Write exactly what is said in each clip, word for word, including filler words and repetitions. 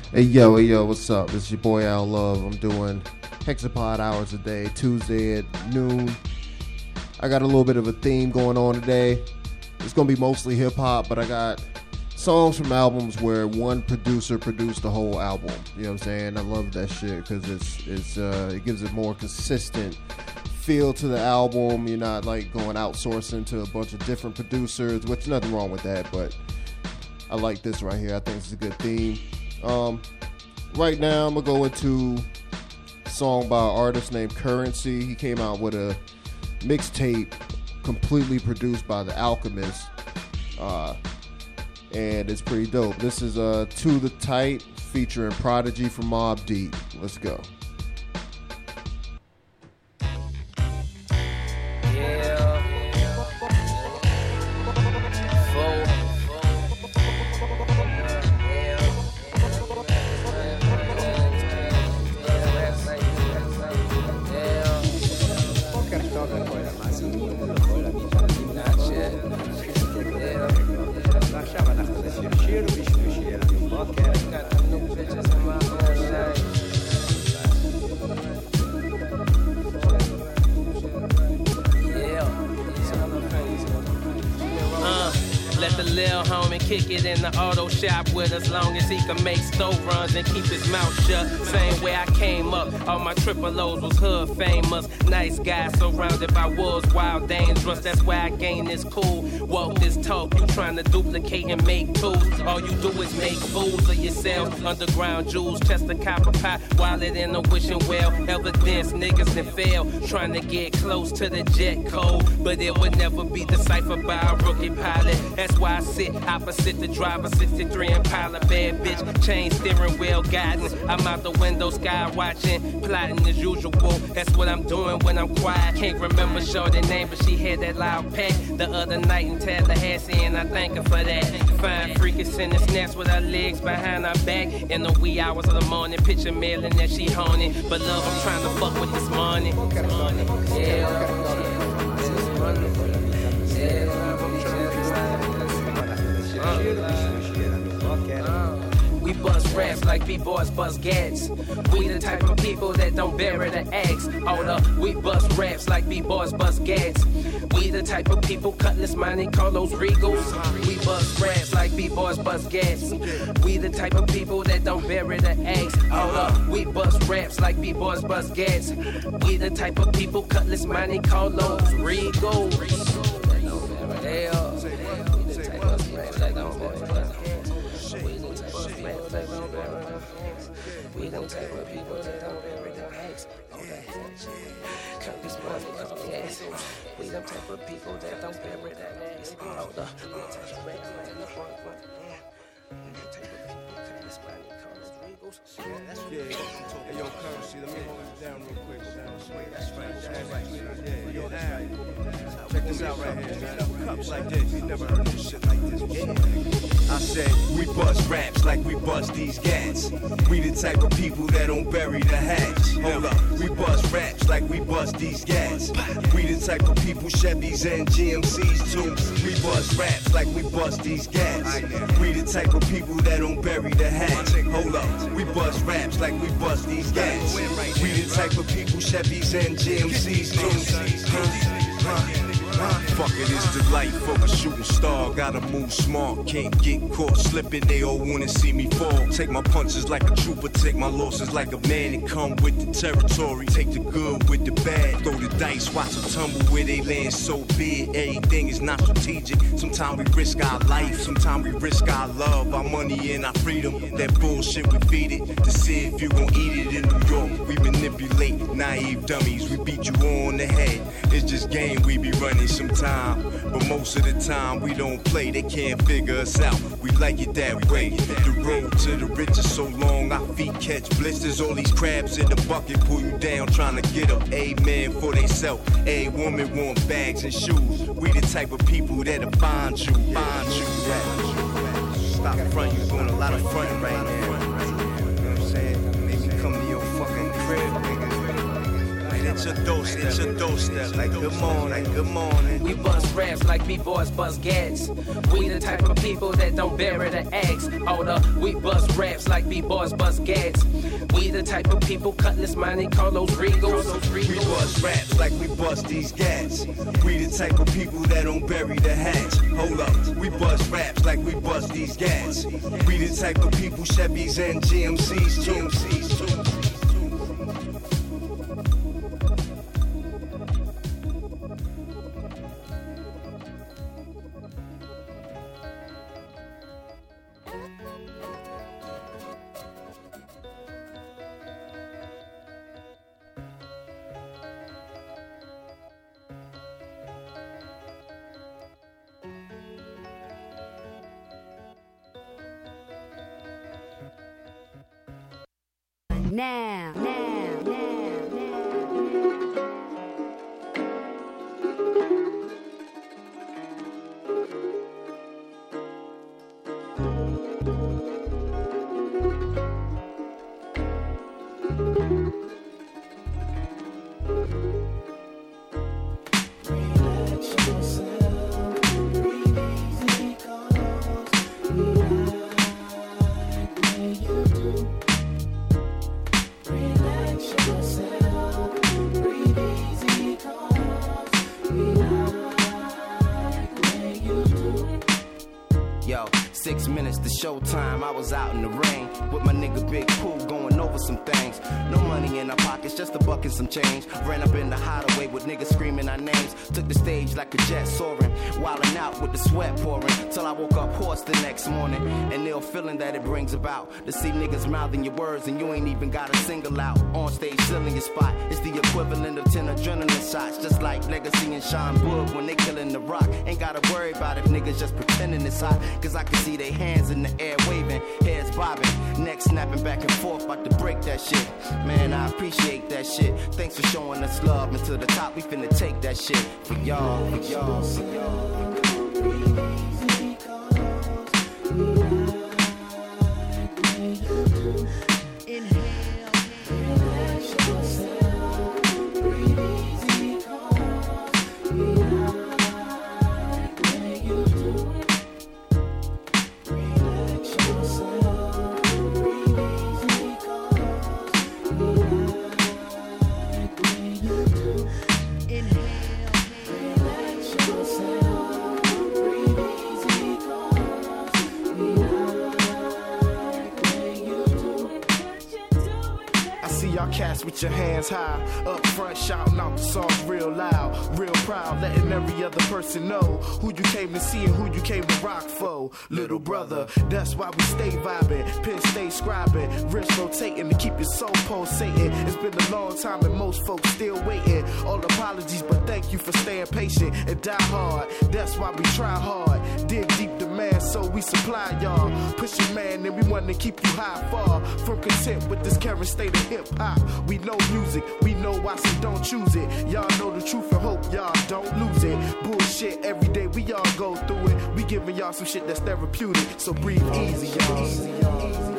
Hey yo, hey yo, what's up? This is your boy Al Love. I'm doing Hexapod hours a day, Tuesday at noon. I got a little bit of a theme going on today. It's gonna be mostly hip hop, but I got songs from albums where one producer produced the whole album. You know what I'm saying? I love that shit because it's it's uh, it gives it more consistent feel to the album. You're not like going outsourcing to a bunch of different producers, which nothing wrong with that, but I like this right here. I think it's a good theme. Um, right now, I'm gonna go into a song by an artist named Currency. He came out with a mixtape completely produced by The Alchemist, uh, and it's pretty dope. This is uh, To The Tight featuring Prodigy from Mobb Deep. Let's go. Kick it in the auto shop with us, long as he can make stove runs and keep his mouth shut. Same way I came up, all my triple O's was hood famous. Nice guy surrounded by wolves, wild, dangerous. That's why I gain this cool. Walk this talk, you trying to duplicate and make tools. All you do is make fools of yourself. Underground jewels, chest of copper pot, wallet in a wishing well. Evidence niggas that fail, trying to get close to the jet code, but it would never be deciphered by a rookie pilot. That's why I sit opposite the driver, sixty-three Impala, bad bitch, chain steering wheel guiding. I'm out the window, sky watching, plotting as usual. That's what I'm doing when I'm quiet. Can't remember shorty name, but she had that loud pack the other night in Tallahassee, and I thank her for that. Fine freaking sending snaps with her legs behind her back in the wee hours of the morning. Picture mailing that she honing, but love, I'm trying to fuck with this money. Yeah. We bust raps like B-boys bust gats. We the type of people that don't bury the eggs. Hold up, we bust raps like B-boys bust gats. We the type of people cutlass money, call those Regals. We bust raps like B-boys bust gats. We the type of people that don't bury the eggs. Hold up, we bust raps like B-boys bust gats. We the type of people cutlass money, call those Regals. Hell. We don't take with people that don't bury their eggs. Oh, that cut this money, cut gas. We don't take with people that don't bury their eggs. Oh, the we take red in the front. We don't take with people cut this money, call us Regals. Yeah, that's what yeah. Hey, yo, Currency, let me hold this down real quick. That's right, that's right. Yeah, yo, Al, check this out right here, man. Cups like this, you never heard this shit like this before. I said, we bust raps like we bust these gats. We the type of people that don't bury the hatch. Hold up, we bust raps like we bust these gats. We the type of people Chevys and G M Cs too. We bust raps like we bust these gats. We the type of people that don't bury the hatch. Hold up, we bust raps like we bust these gats. We the type of people Chevys and G M Cs too. Huh? Fuck it, it's the life of a shooting star. Gotta move smart, can't get caught slipping. They all wanna see me fall. Take my punches like a trooper, take my losses like a man, and come with the territory. Take the good with the bad, throw the dice, watch them tumble where they land so big. Everything is not strategic. Sometimes we risk our life, sometimes we risk our love, our money and our freedom. That bullshit we feed it to see if you gon' eat it in New York. We manipulate naive dummies, we beat you on the head. It's just game we be running sometime, but most of the time we don't play. They can't figure us out. We like it that way. The road to the riches so long, our feet catch blisters. All these crabs in the bucket pull you down, trying to get up. A man for they self. A woman want bags and shoes. We the type of people that'll find you, find you. Stop front, you doing a lot of fronting right now. You know what I'm saying? Make me come to your fucking crib, nigga. Like It's your doorstep, it's your doorstep. Like good morning, good morning. We bust raps like B-boys bust gats. We the type of people that don't bury the axe. Hold up, we bust raps like B-boys bust gats. We the type of people cutlass Monte Carlos Regals. We bust raps like we bust these gats. We the type of people that don't bury the hatch. Hold up, we bust raps like we bust these gats. We the type of people Chevys and G M Cs, G M Cs too. Now, now, now, now. Six minutes to showtime, I was out in the rain with my nigga Big Pooh going over some things. No money in our pockets, just a buck and some change. Ran up in the hideaway with niggas screaming our names. Took the stage like a jet soaring, wilding out with the sweat pouring. Till I woke up hoarse the next morning. And ill feeling that it brings about to see niggas mouthing your words and you ain't even got a single out. On stage filling your spot, it's the equivalent of ten adrenaline shots. Just like Legacy and Sean Boog when they killing the rock. Ain't gotta worry about if niggas just pretending it's hot. Cause I can see they hands in the air waving, heads bobbing, necks snapping back and forth, about to break that shit. Man, I appreciate that shit. Thanks for showing us love, and to the top we finna take that shit for y'all, for y'all, for y'all. Cats with your hands high, up front shouting out the song real loud, real proud, letting every other person know who you came to see and who you came to rock for. Little brother, that's why we stay vibing, pen stay scribing, wrist rotating to keep your soul pulsating. It's been a long time and most folks still waiting. All apologies, but thank you for staying patient and die hard. That's why we try hard, dig deep demand so we supply y'all. Push your man and we want to keep you high far from content with this current state of hip hop. We know music, we know why, so don't choose it. Y'all know the truth and hope y'all don't lose it. Bullshit every day, we all go through it. We giving y'all some shit that's therapeutic, so breathe easy, y'all. Easy, y'all.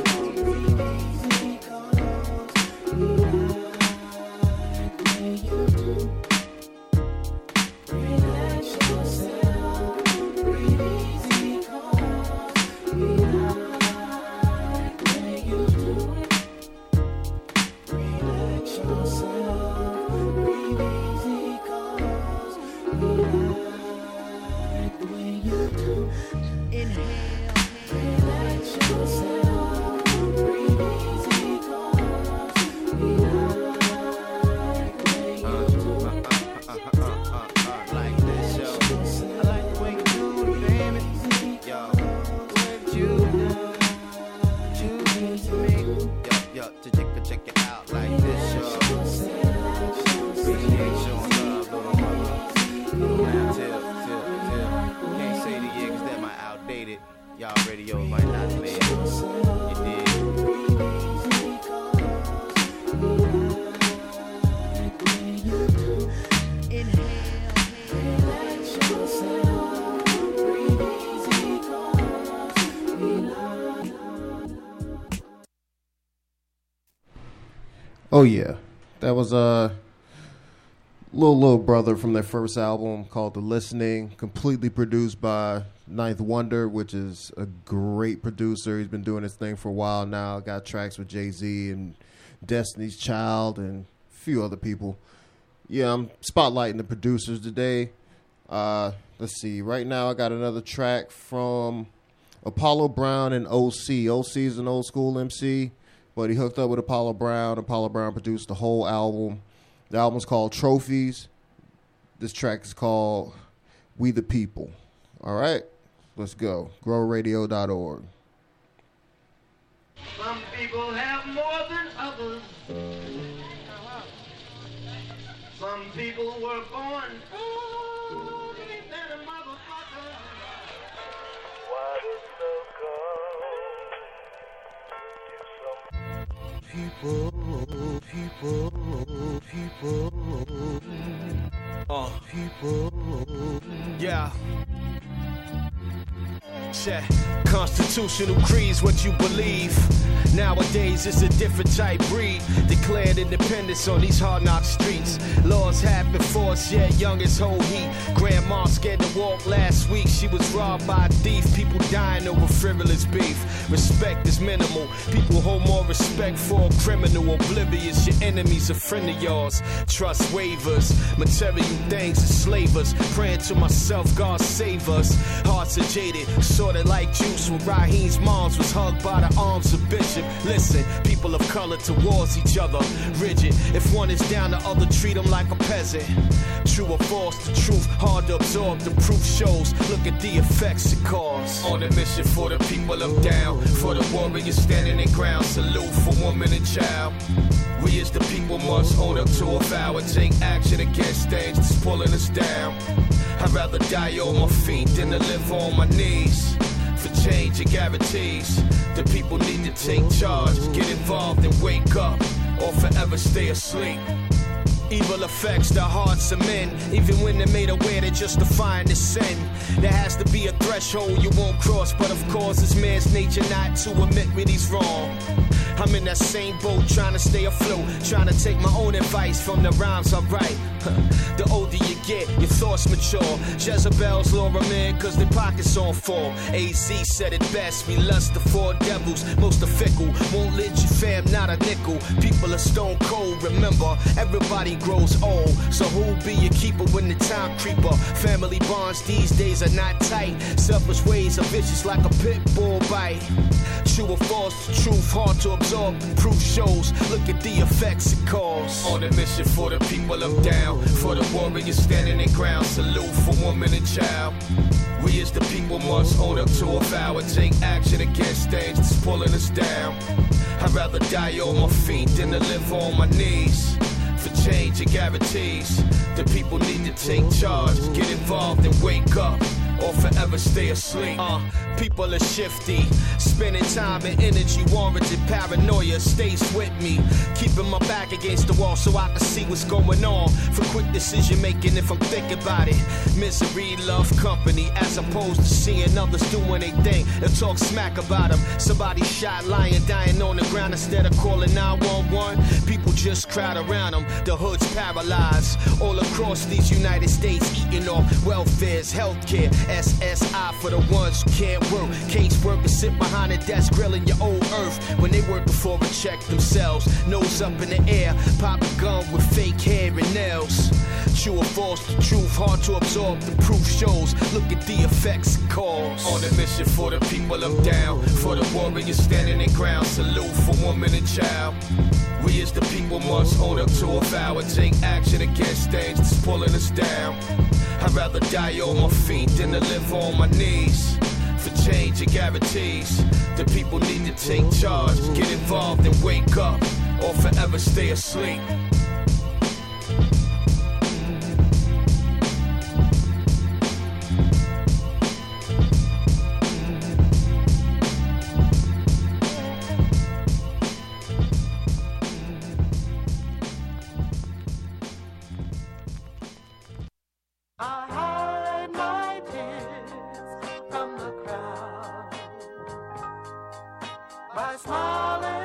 Oh yeah, that was uh Little Little Brother from their first album called The Listening, completely produced by Ninth Wonder, which is a great producer. He's been doing his thing for a while now. Got tracks with Jay-Z and Destiny's Child and a few other people. Yeah, I'm spotlighting the producers today. Uh, let's see. Right now I got another track from Apollo Brown and O C. O C is an old school M C, but he hooked up with Apollo Brown. Apollo Brown produced the whole album. The album's called Trophies. This track is called We the People. All right, let's go. grow radio dot org. Some people have more than others. Some people were born only than a motherfucker. Why does the people, people, people, Uh, people, yeah. Check. Constitutional creed's what you believe. Nowadays it's a different type breed. Declared independence on these hard knock streets. Laws have been forced, yet young as whole heat. Grandma scared to walk last week. She was robbed by a thief. People dying over frivolous beef. Respect is minimal. People hold more respect for a criminal. Oblivious, your enemy's a friend of yours. Trust waivers. Material things enslave us. Praying to myself, God save us. Hearts are jaded, sorta like juice when Raheem's moms was hugged by the arms of Bishop. Listen, people of color towards each other, rigid. If one is down, the other treat them like a peasant. True or false, the truth hard to absorb. The proof shows. Look at the effects it causes. On a mission for the people I'm down, for the warriors standing their ground. Salute for woman and child. We as the people must own up to a vow and take action against things that's pulling us down. I'd rather die on my feet than to live on my knees. For change and guarantees, the people need to take charge, get involved and wake up, or forever stay asleep. Evil affects the hearts of men, even when they're made aware they're justifying the sin. There has to be a threshold you won't cross, but of course it's man's nature not to admit when he's wrong. I'm in that same boat trying to stay afloat, trying to take my own advice from the rhymes I write. The older you get, your thoughts mature. Jezebel's lure them in cause their pockets on full. A Z said it best, we lust the four devils. Most are fickle, won't let your fam, not a nickel. People are stone cold, remember, everybody grows old. So who'll be your keeper when the time creeper? Family bonds these days are not tight. Selfish ways are vicious like a pit bull bite. True or false, the truth hard to absorb. The proof shows, look at the effects it causes. On a mission for the people I'm down, for the warriors standing their ground. Salute for woman and child. We as the people must own up to a vow and take action against things that's pulling us down. I'd rather die on my feet than to live on my knees. For change and guarantees, the people need to take charge, get involved and wake up, or forever stay asleep. Uh, people are shifty, spending time and energy warranted paranoia stays with me, keeping my back against the wall so I can see what's going on. For quick decision making if I'm thinking about it. Misery, love, company, as opposed to seeing others doing their thing and talk smack about them. Somebody shot, lying, dying on the ground instead of calling nine one one. People just crowd around them. The hood's paralyzed all across these United States, eating off welfares, healthcare. S S I for the ones who can't work. Caseworkers sit behind a desk grilling your old earth when they work before and check themselves. Nose up in the air, pop a gun with fake hair and nails. True or false, the truth hard to absorb. The proof shows, look at the effects it cause. On a mission for the people I'm down, for the warriors standing their ground. Salute for woman and child. We as the people must own up to a vow and take action against things that's pulling us down. I'd rather die on my feet than to live on my knees. For change and guarantees, the people need to take charge, get involved and wake up, or forever stay asleep.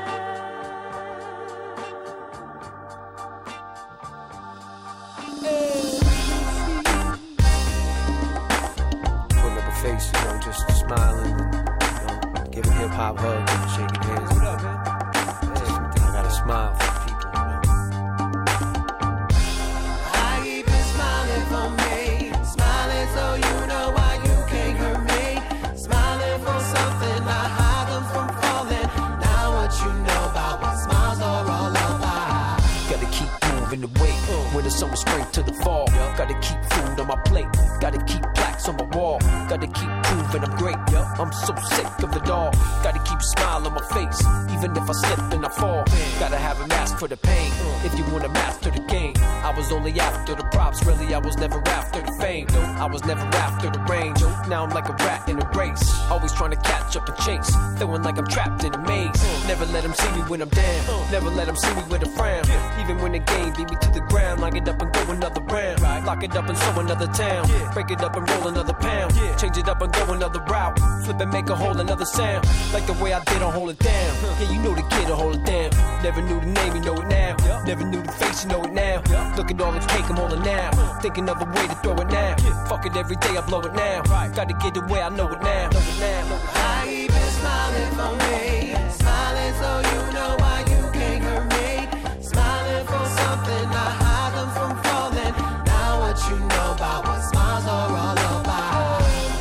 Hey. face, you know, just smiling, and, you know, giving hip hop hugs and shaking hands. What up, man? I gotta smile for people, you know. I keep it smiling for me, smiling so you know why you can't hurt me. Smiling for something, I hide them from falling. Now what you know about what smiles are all about. Gotta keep moving the weight, winter, summer, spring to the fall. Gotta keep food on my plate, gotta keep plaques on my wall. Gotta keep proving I'm great, I'm so sick of it all. Gotta keep a smile on my face, even if I slip and I fall. Gotta have a mask for the pain, if you wanna master the game. I was only after the props, really I was never after the fame. I was never after the range, now I'm like a rat in a race. Always trying to catch up and chase, feeling like I'm trapped in a maze. Never let them see me when I'm down, never let them see me with a frown. Even when the game beat me to the ground, lock it up and go another round. Lock it up and show another town, break it up and roll another pound. Change it up and go another route, flip and make a whole another sound. Like the way I did, I'll hold it down. Yeah, you know the kid, I'll hold it down. Never knew the name, you know it now. Never knew the face, you know it now. Look at all the cake, I'm holding now. Thinking of a way to throw it now. Fuck it, every day I blow it now. Gotta get it where I know it now. I keep it smiling for me, smiling so you know why you can't hurt me. Smiling for something, I hide them from falling. Now what you know about what smiles are all about.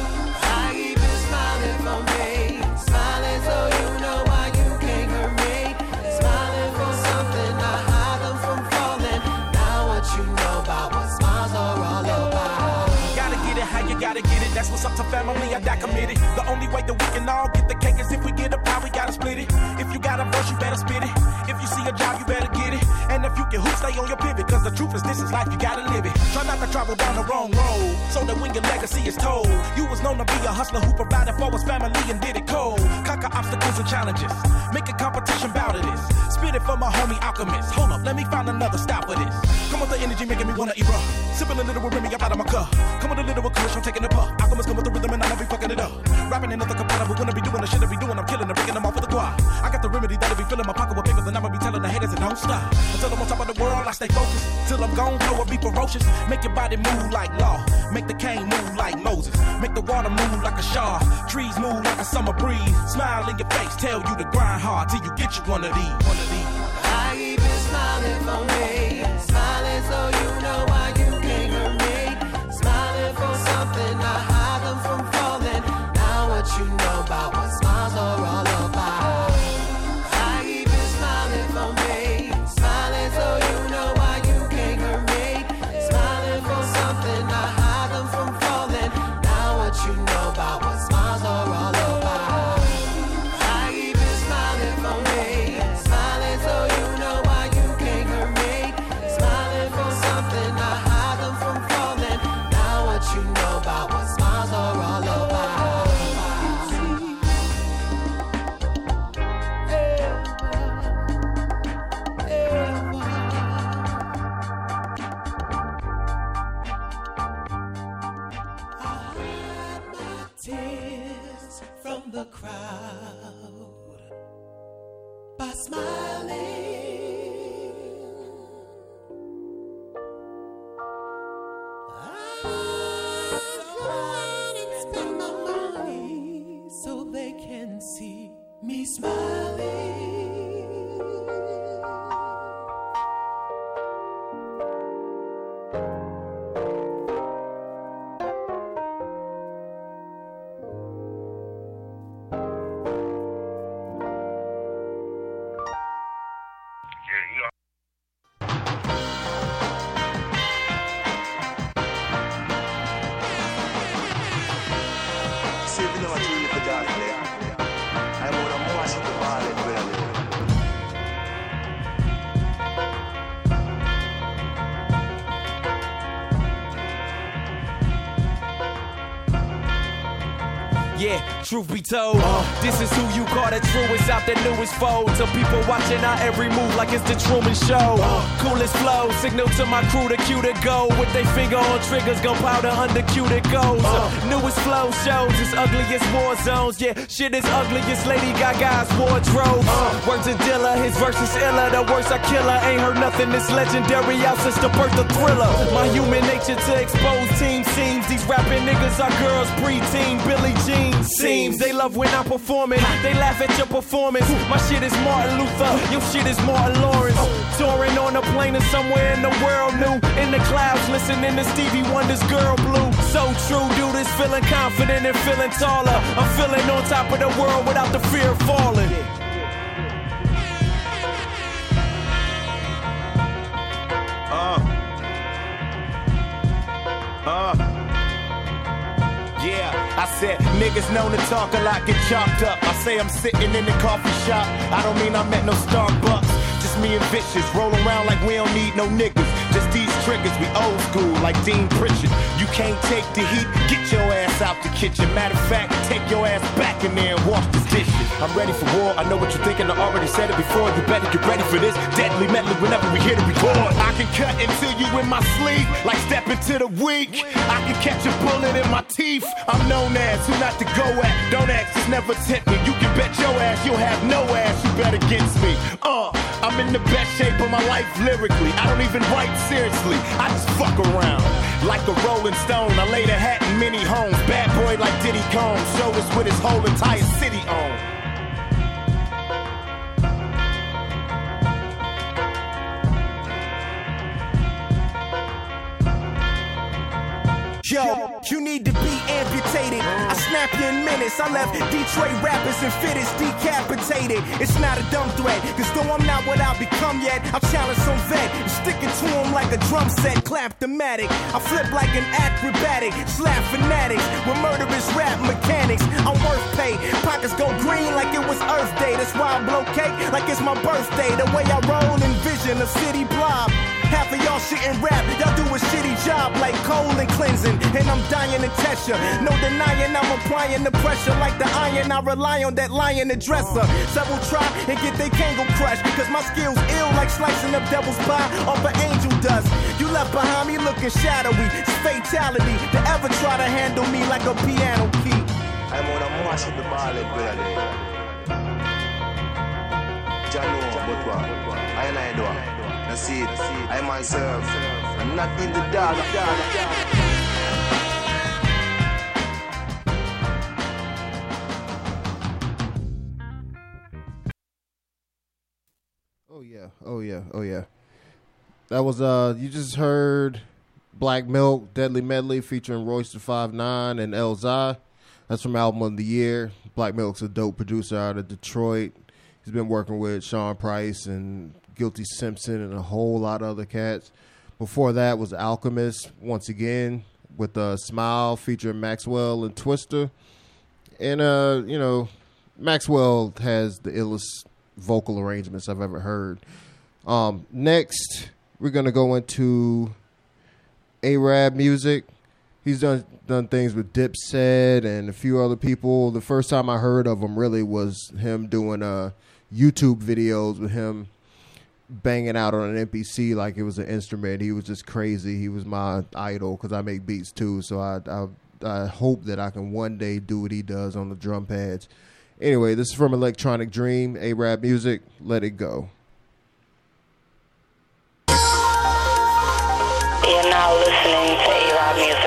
I keep it smiling for me, smiling so you know why you can't hurt me. Smiling for something, I hide them from falling. Now what you know about what smiles are all about. Gotta get it how you gotta get it. That's what's up to family, I got committed. The only way that we can all get the cake is if we get a pie, we gotta split it. If you got a verse, you better spit it. If you see a job, you better get it. And if you can hoop, stay on your pivot. Cause the truth is this is life, you gotta live it. Try not to travel down the wrong road, so that when your legacy is told, you was known to be a hustler who provided for his family and did it cold. Conquer obstacles and challenges, make a competition bout of this. Spit it for my homie Alchemist. Hold up, let me find another stop for this. Come with the energy making me wanna erupt. Sipping a little with Remy up out of my cup. Come with a little with Kush, I'm taking a puff. Alchemist come with the rhythm and I'ma be fucking it up. Rapping another compatible, wanna be doing the shit I be doing. I'm killing them, breaking them off with the quad. I got the remedy that'll be filling my pocket with papers, and I'ma be telling the haters it don't stop. Until I'm on top of the world, I stay focused. Till I'm gone, flow will be ferocious. Make your body move like law. Make the cane move like Moses. Make the water move like a shaw. Trees move like a summer breeze. Smile in your face, tell you to grind hard till you get you one of these. One of these. I keep it smiling for me, smiling so you know why you can't hurt me. Smiling for something, I hide them from falling. Now what you know about what smiles are all about. I keep it smiling for me, smiling so you know why you can't hurt me. Smiling for something, I hide them from falling. Now what you know about what smiles are all about. I keep it smiling for me, smiling so you know why you can't hurt me. Smiling for something, I hide them from falling. Now what you know about what smiles are all about. Tears from the crowd by smiling. I try and spend my money so they can see me smiling. See if you know what you live for dark there. I would have watched the ball Yeah, truth be told, this is who you call the truest out the newest fold. To people watching our every move like it's the Truman Show. Coolest flow, signal to my crew to cue to go. With they finger on triggers, gunpowder under cue that goes. Newest flow shows, it's ugliest war zones. Yeah, shit is ugliest Lady Gaga's wardrobe. Words of Dilla, his verse is iller. The worst I killer, ain't heard nothing this legendary out since the birth of Thriller. My human nature to expose team seems. These rapping niggas are girls preteen, Billie Jean seems. They love when I'm performing, they laugh at your performance. My shit is Martin Luther, your shit is Martin Lawrence. Touring on a plane or somewhere in the world new. In the clouds listening to Stevie Wonder's Girl Blue. So true, dude is feeling confident and feeling taller. I'm feeling on top of the world without the fear of falling. Uh. Uh. Yeah, I said niggas known to talk a lot, get chalked up. I say I'm sitting in the coffee shop. I don't mean I'm at no Starbucks. Just me and Vicious, rolling around like we don't need no niggas. Just these triggers, we old school like Dean Pritchard. You can't take the heat, get your ass out the kitchen. Matter of fact, take your ass back in there and wash the dishes. I'm ready for war, I know what you're thinking, I already said it before. You better get ready for this deadly medley whenever we hear the record. I can cut into you in my sleep, like step into the week. I can catch a bullet in my teeth. I'm known as who not to go at. Don't ask, just never tempt me. You can bet your ass you'll have no ass. You bet against me. Uh, I'm in the best shape of my life lyrically. I don't even write seriously. I just fuck around. Like a Rolling Stone, I laid a hat in many homes. Bad boy like Diddy Combs. Show us with his whole entire city on. Yo, you need to be amputated. I snap you in minutes. I left Detroit rappers and fitteds decapitated. It's not a dumb threat, cause though I'm not what I've become yet, I'll challenge some vet, sticking to him like a drum set, clap-domatic. I flip like an acrobatic, slap fanatics with murderous rap mechanics. I'm worth pay, pockets go green like it was Earth Day. That's why I blow cake like it's my birthday. The way I roll in vision of city blob. Half of y'all shit and rap, y'all do a shitty job like coal and cleansing. And I'm dying to test ya. No denying I'm applying the pressure like the iron. I rely on that lion addresser. Several try and get they Kango crushed, cause my skills ill like slicing up devil's pie off of angel dust. You left behind me looking shadowy. It's fatality to ever try to handle me like a piano key. I'm on a mash with the ball and brother. Jano, but what? I and I do. I see it. I myself. I'm not in the dark. Oh yeah, oh yeah, oh yeah. That was uh, you just heard Black Milk, Deadly Medley featuring Royce da five nine and Elzhi. That's from Album of the Year. Black Milk's a dope producer out of Detroit. He's been working with Sean Price and Guilty Simpson and a whole lot of other cats. Before that was Alchemist, once again, with uh, Smile featuring Maxwell and Twister. And, uh, you know, Maxwell has the illest vocal arrangements I've ever heard. Um, next, we're going to go into A-Rab music. He's done done things with Dipset and a few other people. The first time I heard of him really was him doing uh, YouTube videos with him banging out on an M P C like it was an instrument. He was just crazy. He was my idol because I make beats too. So I, I I hope that I can one day do what he does on the drum pads. Anyway, this is from Electronic Dream, A-Rab music. Let it go. You're now listening to A-Rab music.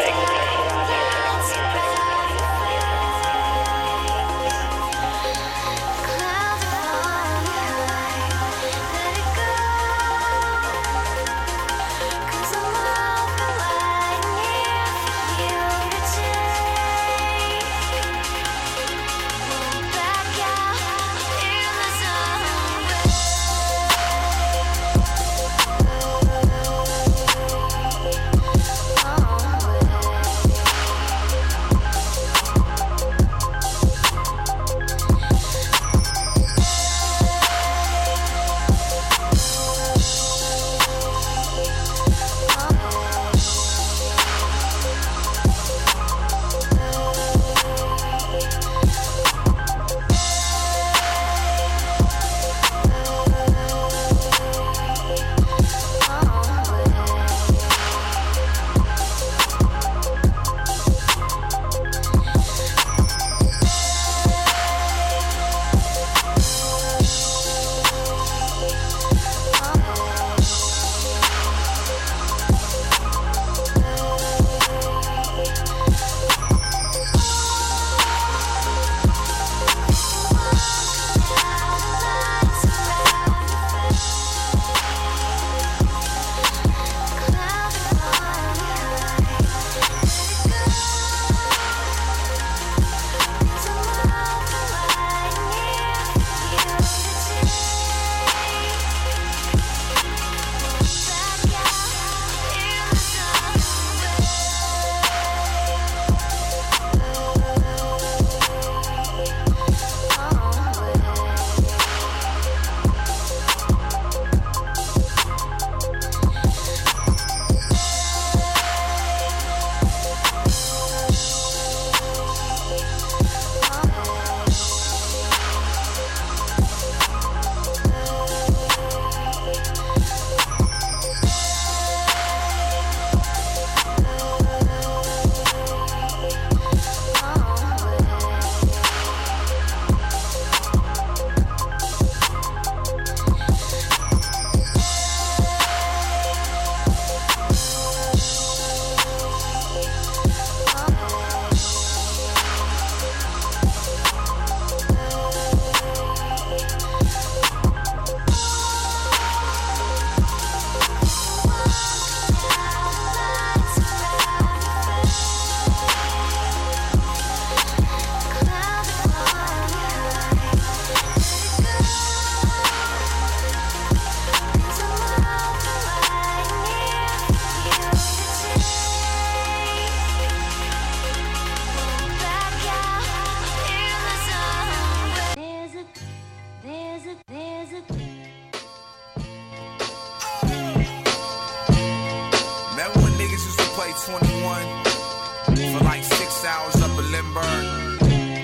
used to play twenty-one for like six hours up in Lindbergh.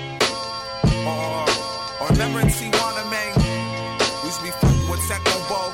Or, or remember in Tijuana, man, we used to be fucking with Techno Bo.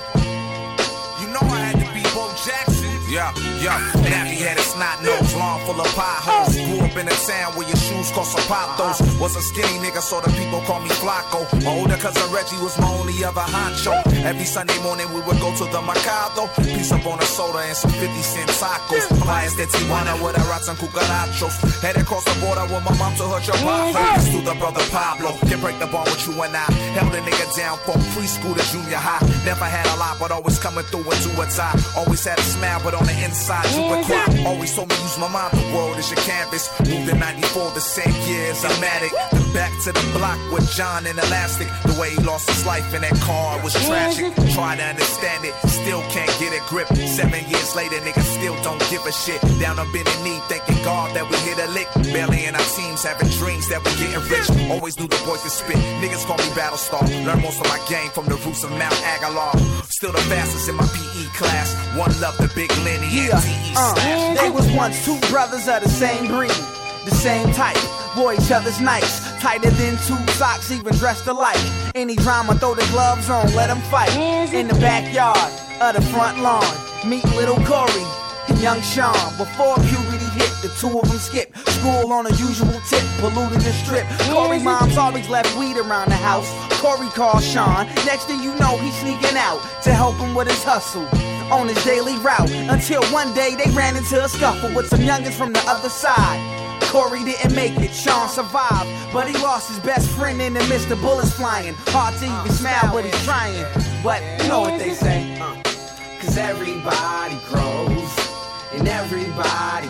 You know I had to be Bo Jackson. Yeah, yeah, nappy-headed snot nose, lawn full of potholes. Grew up in a town where your shoes cost some pothos. Was a skinny nigga, so the people call me Flacco. My older cousin Reggie was my only other honcho. Every Sunday morning we would go to the Mercado, piece up on a soda and some fifty cent tacos. Flyers de Tijuana with a rats and cucarachos. Head across the border with my mom to her chihuahua. To the brother Pablo, can break the ball with you and I. Held a nigga down from preschool to junior high. Never had a lot, but always coming through into a tie. Always had a smile, but on the inside you would cry. Always told me use my mind, the world is your canvas. Moved in ninety-four, the same year as I'm at it. Then back to the block with John in Elastic. The way he lost his life in that car was tragic. Try to understand it, still can't get a grip. Seven years later, niggas still don't give a shit. Down on bending knee, thanking God that we hit a lick. Barely in our teams, having dreams that we getting rich. Always knew the boys could spit. Niggas call me Battlestar. Learn most of my game from the roots of Mount Aguilar. Still the fastest in my P E class. One love the Big Lenny yeah. and T E uh, slash. They was once two brothers of the same breed, the same type. Wore each other's nights, tighter than two socks, even dressed alike. Any drama, throw the gloves on, let them fight. In the backyard of the front lawn, meet little Corey and young Sean. Before puberty hit, the two of them skipped school on a usual tip, polluted the strip. Corey mom's always left weed around the house. Corey called Sean, next thing you know he's sneaking out to help him with his hustle on his daily route. Until one day they ran into a scuffle with some youngins from the other side. Corey didn't make it, Sean survived, but he lost his best friend in the midst of bullets flying. Hard to even smile, but he's trying. But you know what they say, uh, cause everybody grows, and everybody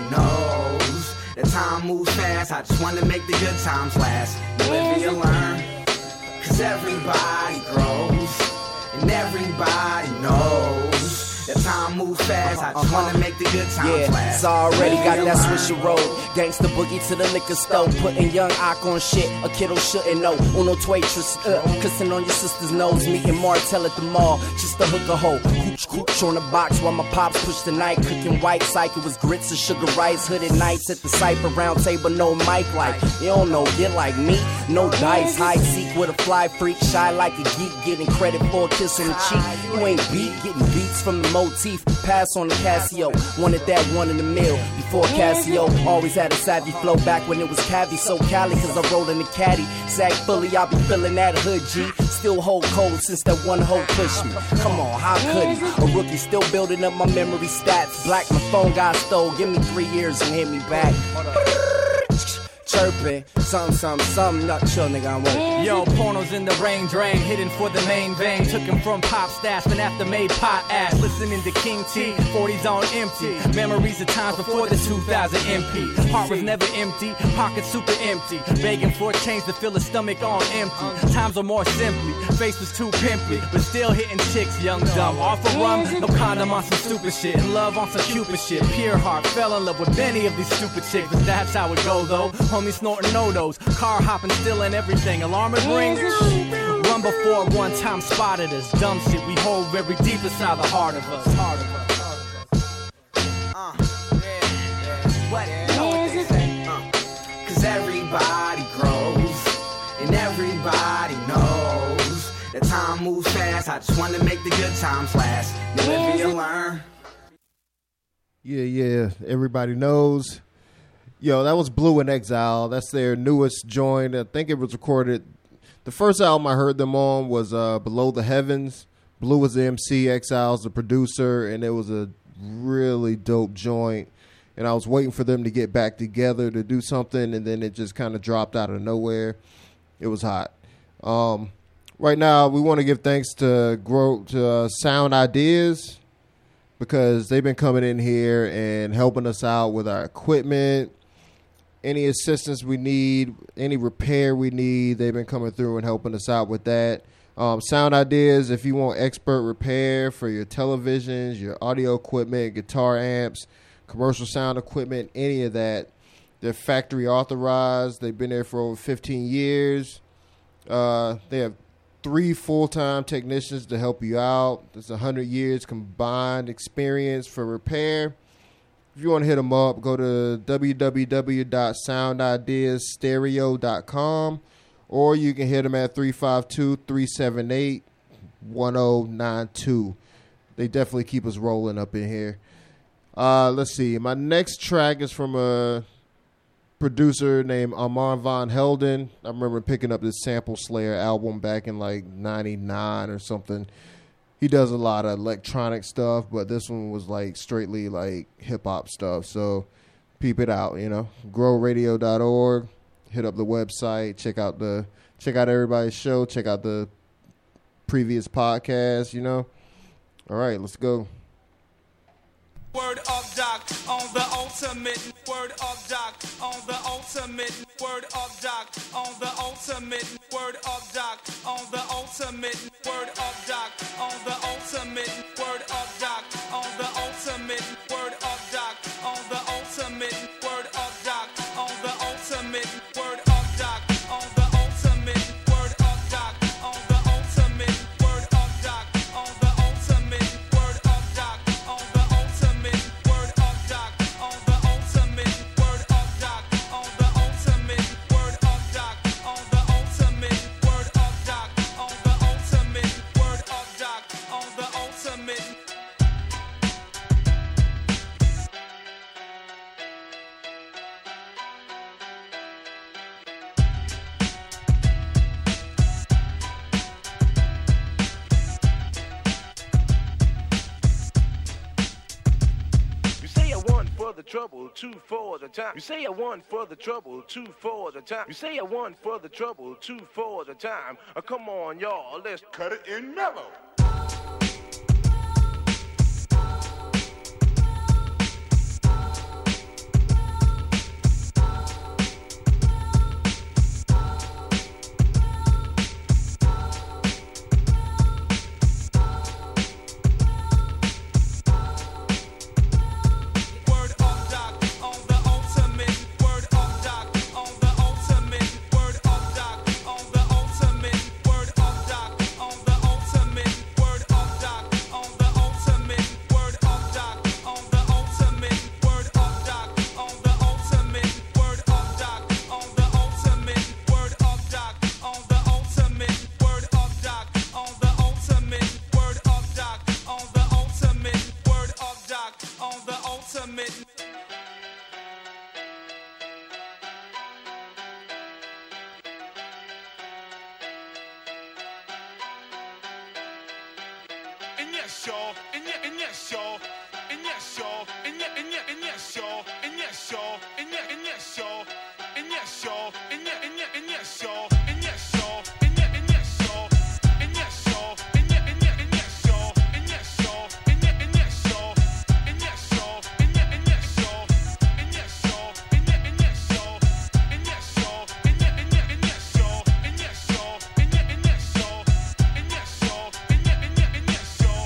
knows that time moves fast. I just wanna make the good times last. You live and you learn, cause everybody grows, and everybody knows that time moves fast. I just wanna make the good times yeah, last. it's already got that swisher roll. Gangsta boogie to the liquor store. Putting young Ock on shit a kiddo shouldn't know. Uno twatris, uh, kissing on your sister's nose. Meeting Martell at the mall, just to hook a hoe. Hooch cooch on the box while my pops pushed the night. Cooking white psych, it was grits and sugar rice. Hooded nights at the cypher round table, no mic like. You don't know, get like me, no dice. High seek with a fly freak, shy like a geek. Getting credit for a kiss on the cheek. You ain't beat, getting beats from the motif. Pass on the Casio, wanted that one in the mill. Before Casio, always had a savvy flow back when it was Cavi. So Cali, cause I roll in the caddy. Sack fully, I'll be feeling that hood G. Still hold cold since that one hoe pushed me. Come on, how could he? A rookie still building up my memory stats. Black, my phone got stole. Give me three years and hit me back. Chirping, something, something, something, not chill, nigga, I'm waiting. Yo, pornos in the rain drain, hidden for the main vein. Took him from pop stash, and after made pot ass. Listening to King T, forties on empty. Memories of times before the two thousand M P. Heart was never empty, pocket super empty. Begging for a change to fill a stomach on empty. Times are more simply, face was too pimply, but still hitting chicks, young dumb. Off a rum, no condom on some stupid shit. In love on some Cupid shit. Pure heart, fell in love with any of these stupid chicks, but that's how it go though. Homie snorting no-dos, car hopping, stealing everything. Alarm it rings. Run before one time spotted us. Dumb shit we hold very deep inside the heart of us. Heart of us. Uh, yeah, yeah. What? You know what they say? Uh, cause everybody grows, and everybody knows that time moves fast. I just wanna make the good times last. You live and you learn. Yeah, yeah. Everybody knows. Yo, that was Blue in Exile. That's their newest joint. I think it was recorded. The first album I heard them on was uh, Below the Heavens. Blue was the M C, Exile's the producer, and it was a really dope joint. And I was waiting for them to get back together to do something, and then it just kind of dropped out of nowhere. It was hot. Um, right now, we want to give thanks to Grow to uh, Sound Ideas because they've been coming in here and helping us out with our equipment. Any assistance we need, any repair we need, they've been coming through and helping us out with that. Um, Sound Ideas, if you want expert repair for your televisions, your audio equipment, guitar amps, commercial sound equipment, any of that, they're factory authorized. They've been there for over fifteen years. Uh, they have three full-time technicians to help you out. There's one hundred years combined experience for repair. If if you want to hit them up, go to w w w dot sound ideas stereo dot com, or you can hit them at three five two, three seven eight, one zero nine two. They definitely keep us rolling up in here. Uh, let's see. My next track is from a producer named Amar Von Helden. I remember picking up this Sample Slayer album back in like ninety-nine or something. He does a lot of electronic stuff, but this one was like straightly like hip hop stuff. So peep it out, you know. grow radio dot org. Hit up the website. Check out the check out everybody's show. Check out the previous podcast, you know. All right, let's go. Word up, doc, on the ultimate. Word up, doc, on the ultimate. Word up, doc, on the ultimate. Word up, doc, on the ultimate. Word up, doc, on the ultimate. Word up, doc, on the ultimate. Word up, doc, on the ultimate. Word up, doc, on the ultimate. Word up, doc, on the ultimate. Word up, doc, on the ultimate. Word up, doc, on the ultimate. Word up, doc, on the ultimate. Word up, doc, on the ultimate. Word up, doc, on the ultimate. Word up, doc, on the ultimate. Word up, doc, on the ultimate. Word up, doc, on the ultimate. You say I one for the trouble, two for the time. You say I one for the trouble, two for the time. You say I one for the trouble, two for the time. Uh, come on, y'all, let's cut it in mellow. Word up, doc, on the ultimate. Word up, doc, on the ultimate. Word up, doc, on the ultimate. Word up, doc, on the ultimate. Word up, doc, on the ultimate. Word up, doc, on the ultimate. Word up, doc, on the ultimate. Word up, doc, on the ultimate. Word up, doc, on the ultimate. Word up, doc, on the ultimate. Word up, doc, on the ultimate. Word up, doc, on the ultimate. And yes, y'all, and yeah, and yes, y'all, and yes, y'all, and yeah, and yeah, and yes, y'all, and yes, y'all, and yeah, and yes, y'all, and yes, y'all, and yeah, and yeah, and yes, y'all, and yes, y'all, and yeah, and yes, y'all, and yes, y'all, and yeah, and yeah, and yes, y'all, and yes, y'all, and yeah, and yes, y'all, and yes, y'all, and yeah, and yes, y'all, and yes, y'all, and yeah, and yes, y'all, and yes, y'all, and yeah, and yeah, and yes, y'all, and yes, y'all, and yeah, and yes, y'all, and yes, y'all, and yeah, and yeah, and yes, y'all.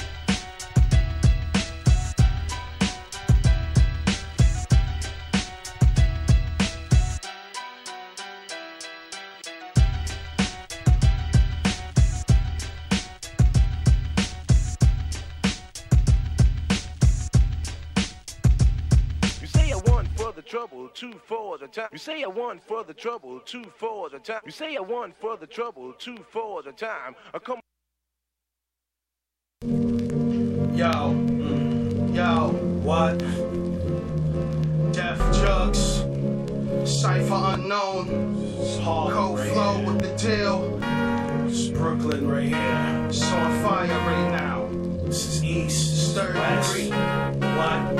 You say I one for the trouble, two for the time. You say I one for the trouble, two for the time. You say I one for the trouble, two for the time. Uh, come Yo, mm, yo, what? Def Jugs, Cypher Unknown, Cold Flow with the deal. It's Brooklyn right here. It's on fire right now. This is East, it's third degree. What?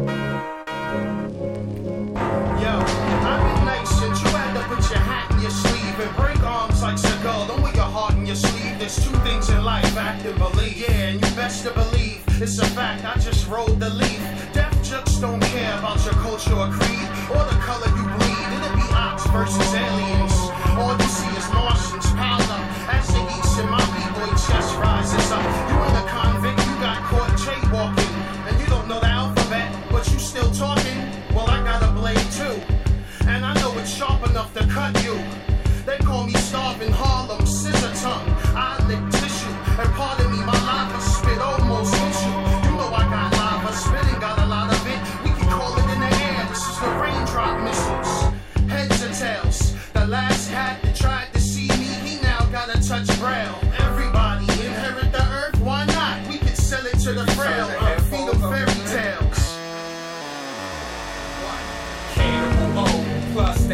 Yo, I'm in nice shit. You had to put your hat in your sleeve and break arms like Seagal. Don't wear your heart in your sleeve. There's two things in life, act and believe. Yeah, and you best to believe. It's a fact, I just rolled the leaf. Def Jugs don't care about your culture or creed or the color you bleed. It'll be ox versus aliens. All you see is Martians piled up as the east and my b-boy chest rises up. You ain't a convict, you got caught jaywalking. And you don't know the alphabet, but you still talking. Well, I got a blade too, and I know it's sharp enough to cut you. They call me starving Harlem, scissor tongue. I lick tissue, and pardon me, my lava spit almost hit you. You know I got lava spitting, got a lot of it. We can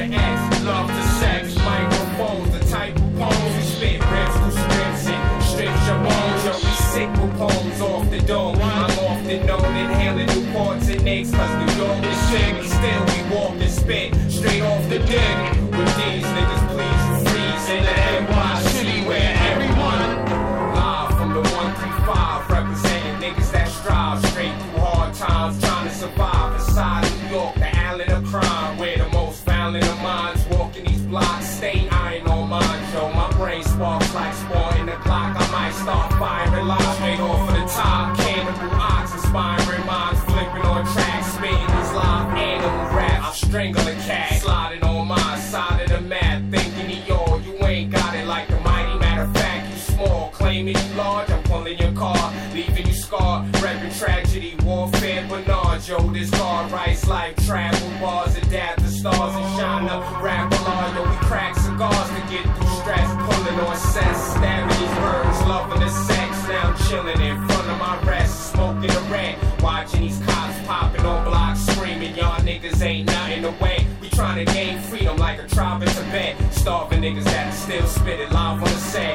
the X, love the sex, microphones, the type of poems we spit, rips to strips and strips your bones. Yo, we sick with poems off the dome. I'm often known inhaling Newports and Nicks, cause New York is sick, and still we walk and spit straight off the dick. With these niggas, please you freeze in the N Y City where everyone live from the one three five, representing niggas that strive straight through hard times, trying to survive inside New York, the island of crime, where the most violent of minds walking these blocks. Stay iron on mine, yo. My brain sparks like sport in the clock. I might start firing live straight off of the top. Cannibal ox, inspiring minds, flipping on tracks, spitting these live animal raps. I strangle a cat, sliding on my side of the map, thinking yo, you ain't got it like the mighty. Matter of fact, you small, claiming you large. I'm pulling your car, leaving you scarred, repping tragedy, warfare, Bernard. Yo, this car writes life, travel bars, adapt the stars and shine up, rap along. Yo, we crack cigars to get through stress, pulling on sets, stabbing these birds, loving the sex. Now I'm chilling in front of my rest, smoking a rat, watching these cops popping on blocks, screaming, y'all niggas ain't nothing the way. We trying to gain freedom like a tribe in Tibet, starving niggas that still spit it live on the set.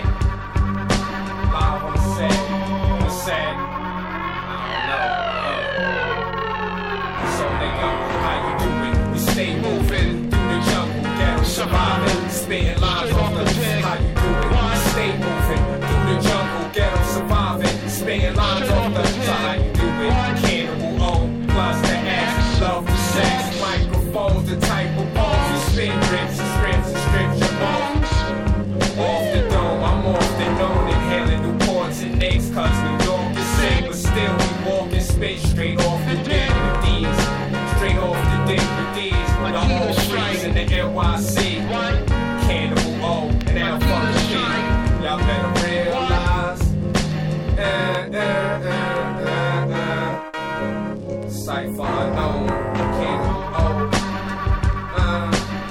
Live on the set, on the set. I don't know. So nigga, how you do it? We stay moving through the jungle, ghetto surviving, spitting lines off the pen. How you do it? We stay moving through the jungle, ghetto surviving, spitting lines off the pen. So how you do it? Cannibal O plus the S, love the sex, microphones, the type of poems we spit, rips and strips and strips your bones. Off the dome, I'm often known inhaling Newports and Nicks, cause New York is sick, but still we walk and spit straight off the dick with these, straight off the dick with these. The whole freeze in the N Y C, Cannibal O and L fucking G. Y'all better realize, eh, eh, eh, eh, eh. Cypher unknown, Cannibal O, uh,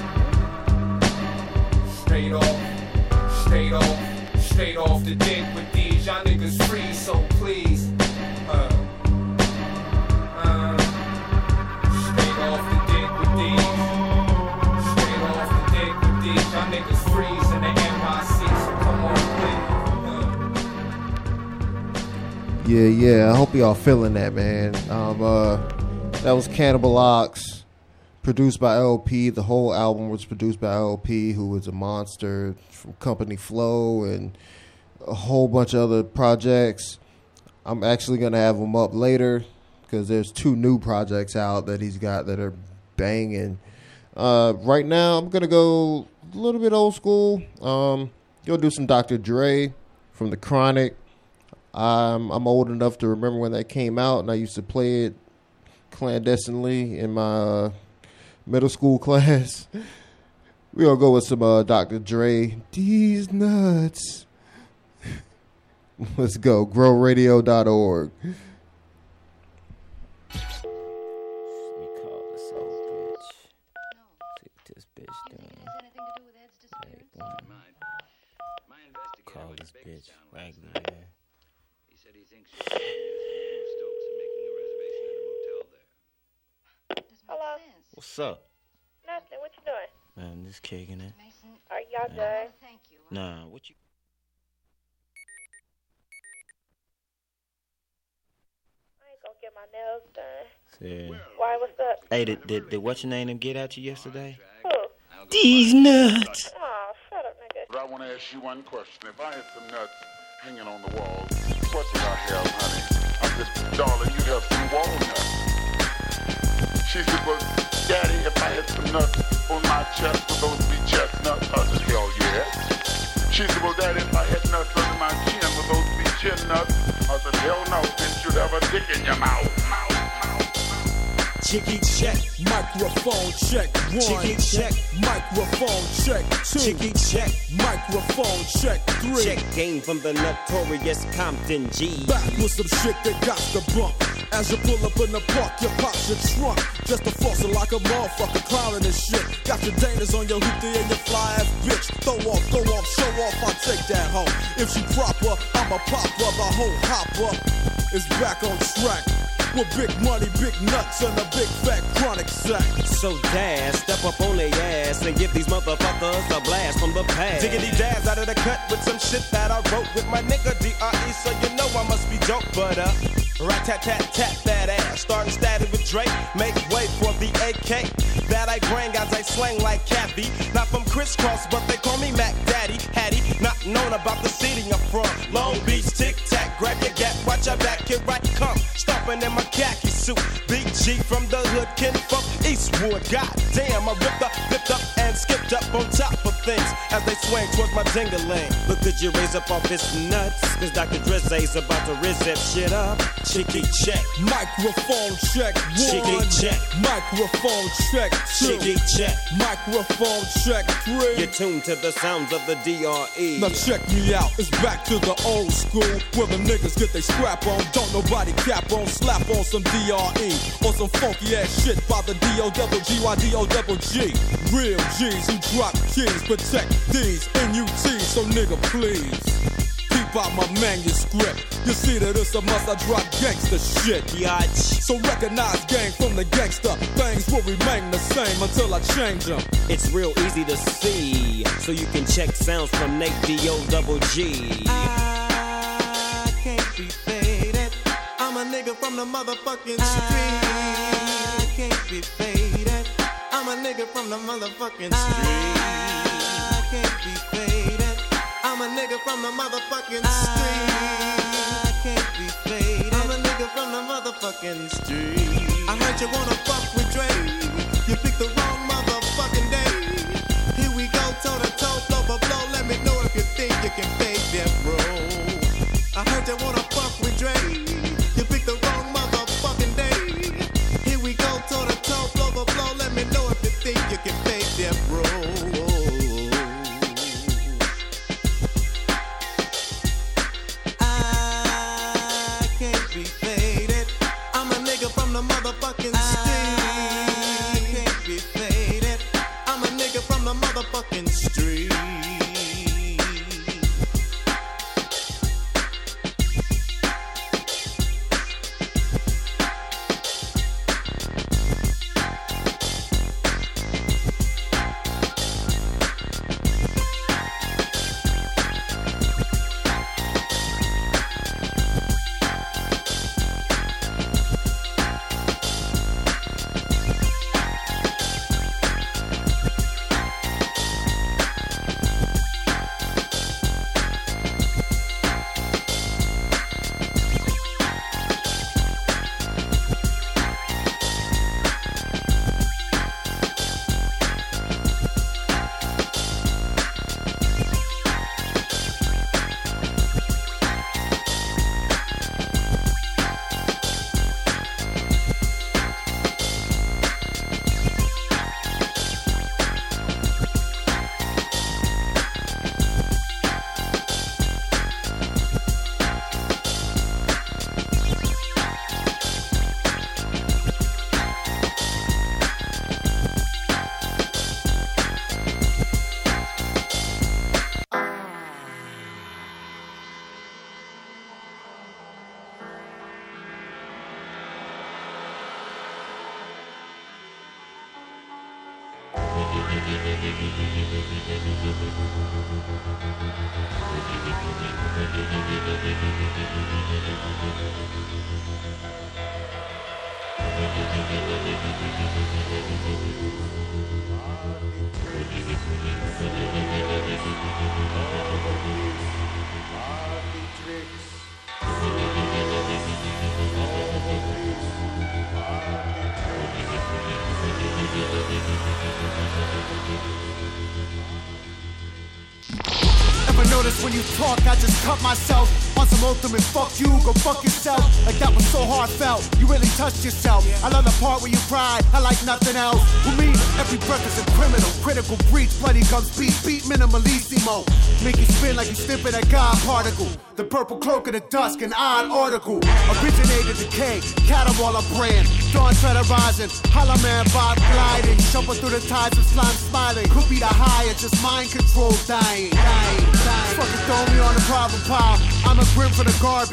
straight off, straight off, straight off the dick with these. Y'all niggas free, so please, uh, uh, straight off the dick with these, straight off the dick with these. Y'all niggas freeze in the N Y C, so come on, please. Uh. Yeah, yeah. I hope y'all feeling that, man. Um, uh, that was Cannibal Ox, produced by L P. The whole album was produced by L P, who was a monster from Company Flow and a whole bunch of other projects. I'm actually going to have him up later because there's two new projects out that he's got that are banging. Uh, right now, I'm going to go a little bit old school. Um, go do some Doctor Dre from The Chronic. I'm, I'm old enough to remember when that came out, and I used to play it clandestinely in my uh, middle school class. We're going to go with some uh, Doctor Dre. These nuts. Let's go. grow radio dot org. Call this bitch Raggedy, yeah. He said he thinks Stokes are making a reservation at a motel there. Hello. What's up? Nothing. What you doing? Man, just kicking it. Are y'all done? Thank you. Nah, what you... I ain't gonna get my nails done. Yeah. Why? What's up? Hey, did, did, did what's your name them get at you yesterday? Who? These nuts. Oh, shut up, nigga. But I want to ask you one question. If I had some nuts hanging on the wall, what would I have, honey? I said, darling, you have some walnuts. She said, well, Daddy, if I had some nuts on my chest, would those be chestnuts? I said, hell yeah. She said, well, Daddy, if I had nuts under my chin, would those be chin nuts? I said, hell no, didn't you have a dick in your mouth? mouth, mouth. Chicky check, microphone check, one. Chicky check, microphone check, two. Chicky check, microphone check, three. Check game from the notorious Compton G. Back with some shit that got the bump. As you pull up in the park, you pop your trunk. Just a fossil like a motherfucker clowning this shit. Got your Danas on your hoopty and your fly ass bitch. Throw off, throw off, show off, I'll take that home. If she proper, I'm a popper, the whole hopper is back on track. with big money, big nuts, and a big fat chronic sack. So Daz, step up on their ass and give these motherfuckers a blast from the past. Diggity Daz out of the cut with some shit that I wrote with my nigga D R E, so you know I must be dope, but uh, rat-tat-tat-tat that ass, starting static with Drake, make way for the A K that I bring as I slang like Kathy. Not from crisscross, but they call me Mac Daddy, Hattie, not known about the city I'm from. Long Beach, tic-tac, grab your gap, watch your back, here I come, stomping in my khaki suit. B G from the hood, kinfolk, Eastwood, goddamn, I ripped up, flipped up, and skipped up on top of things as they swing towards my ding-a-ling. Look, could you raise up off his nuts? Cause Doctor Drizzy's about to rizz that shit up. Chicky check. Microphone check one. Chicky check. Microphone check two. Chicky check. Microphone check three. You're tuned to the sounds of the D R E. Now check me out, it's back to the old school where the niggas get they scrap on. Don't nobody cap on, slap on some D R E or some funky ass shit by the D O double G Y D O double G. Real G's who drop keys, protect these N U Ts, so nigga please keep out my manuscript. You see that it's a must, I drop gangsta shit. Yach. So recognize gang from the gangster. Things will remain the same until I change them. It's real easy to see, so you can check sounds from Nate D O double G. I can't be faded. I'm a nigga from the motherfucking street. I can't be faded. I'm a nigga from the motherfucking street. I can't be faded. I'm a nigga from the motherfucking street. I can't be faded. I'm a nigga from the motherfucking street. I heard you wanna fuck with Dre. You picked the wrong motherfucking day. Here we go, toe to toe, blow by blow. Let me know if you think you can fade that, bro. I heard you wanna fuck with Dre. You picked the wrong motherfucking day. Here we go, toe to toe, blow by blow. Let me know if you think you can fade that, bro. I can't be faded. I'm a nigga from the motherfucking street. I can't be faded. I'm a nigga from the motherfucking street. Notice when you talk, I just cut myself on some ultimate fuck you, go fuck yourself. Like that was so heartfelt, you really touched yourself. I love the part where you cried, I like nothing else. With me, every breath is a criminal, critical breach, bloody guns beat, beat minimalissimo. Make you spin like you sniffing a God particle. The purple cloak of the dusk, an odd article. Originated decay, catamwall brand. Dawn terrorizing, hollow man vibe gliding. Shuffle through the tides of slime smiling. Could be the higher, just mind control dying, dying, dying. Fucking throw me on the problem pile. I'm a grim for the garbage.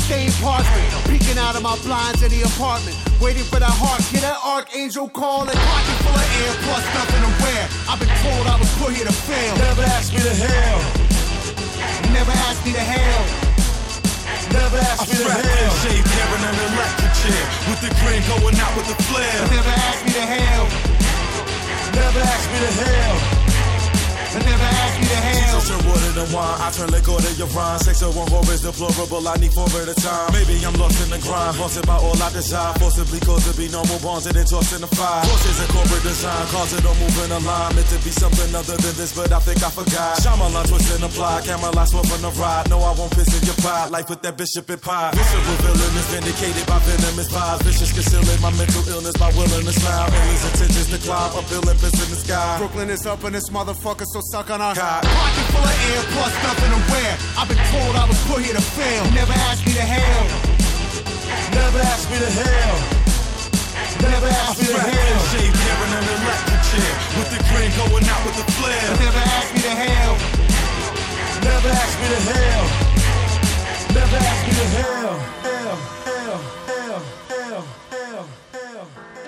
stained parchment. Peeking out of my blinds in the apartment. Waiting for that heart, get that archangel call. And pocket full of air, plus nothing to wear. I've been told I was put here to fail. Never ask me to hell. Never ask me to hell. Never ask me to hell. Shaved hair in an electric chair, with the grin going out with the flare. Never ask me to hell. Never ask me to hell. Never ask me to hell. Jesus turn water to wine, I turn liquor to your rhyme. Sexual horror is deplorable, I need four at a time. Maybe I'm lost in the grind, haunted by all I desire. Forcibly caused to be normal bonds and then tossed in the fire. Forces a corporate design, cause it don't move in a line. Meant to be something other than this, but I think I forgot. Shyamalan twist and apply, camera lights swerve on the ride. No, I won't piss in your pride, like with that bishop in pie. Visceral villain is vindicated by venomous vibes. Vicious concealing my mental illness by willing to smile. Endless intentions to climb, up Olympus in the sky. Brooklyn is up and this motherfucker so suck on our God. Pocket full of air, plus nothing to wear. I've been told I was put here to fail. Never ask me to hell. Never ask me to hell. Never ask me to hell. Shaved hair in an electric chair, with the grin going out with the flare. Never ask me to hell. Never ask me to hell. Never ask me to hell. Hell, hell, hell, hell, hell, hell.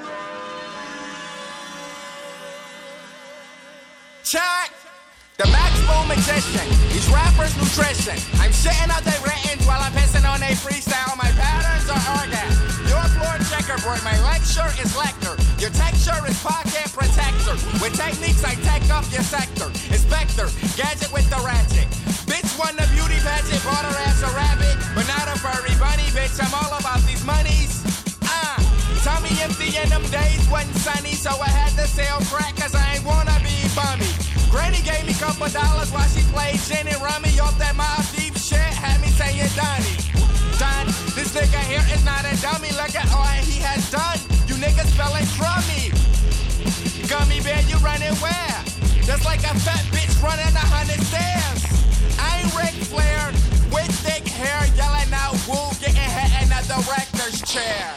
Check! The Max Boom existing, these rappers' nutrition. I'm shitting out their written while I'm pissing on a freestyle. My patterns are organ. Your floor checkerboard, my lecture is lecture. Your texture is pocket protector. With techniques I tech up your sector. Inspector, gadget with the ratchet. Bitch won the beauty pageant, bought her ass a rabbit. But not a furry bunny, bitch, I'm all about these monies. Ah, uh, tummy empty in them days wasn't sunny. So I had to sell crack cause I ain't wanna be bummy. Granny gave me a couple dollars while she played gin and rummy. Off that Mobb Deep shit, had me saying Donnie. Don, this nigga here is not a dummy. Look at all he has done. You niggas spelling crummy. Gummy bear, you running where? Just like a fat bitch running a hundred stairs. I ain't Ric Flair with thick hair, yelling out woo, getting hit in a director's chair.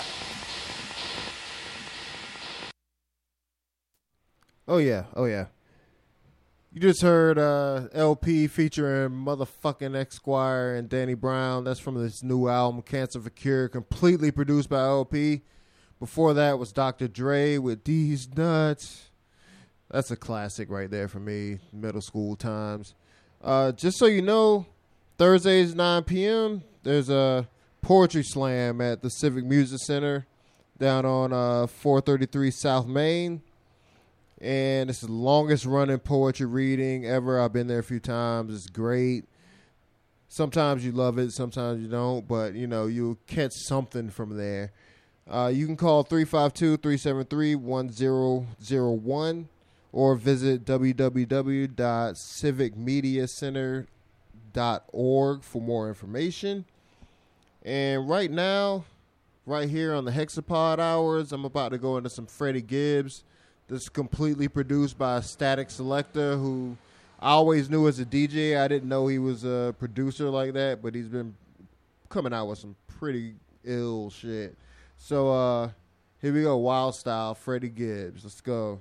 Oh yeah, oh yeah. You just heard uh, L P featuring motherfucking Esquire and Danny Brown. That's from this new album, Cancer for Cure, completely produced by L P. Before that was Doctor Dre with These Nuts. That's a classic right there for me, middle school times. Uh, just so you know, Thursdays, nine p.m., there's a poetry slam at the Civic Music Center down on uh, four thirty-three South Main. And it's the longest running poetry reading ever. I've been there a few times. It's great. Sometimes you love it, sometimes you don't, but you know, you'll catch something from there. Uh, you can call three five two, three seven three, one zero zero one or visit w w w dot civic media center dot org for more information. And right now, right here on the Hexapod Hours, I'm about to go into some Freddie Gibbs. This is completely produced by Static Selector, who I always knew as a D J. I didn't know he was a producer like that, but he's been coming out with some pretty ill shit. So uh, here we go, Wild Style, Freddie Gibbs. Let's go.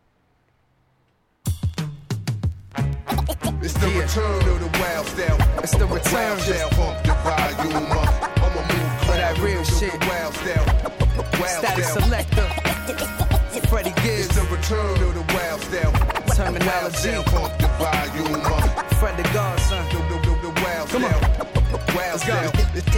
It's the return of the wild style. It's the return. Just pump the volume up. I'ma move for that real shit. Wild style. Wild Static style. Selector. Freddie Gibbs. It's the return of the wild style. Terminology. Pump the volume up. Fred the Godson. The, the, the, the wild style. Wild style.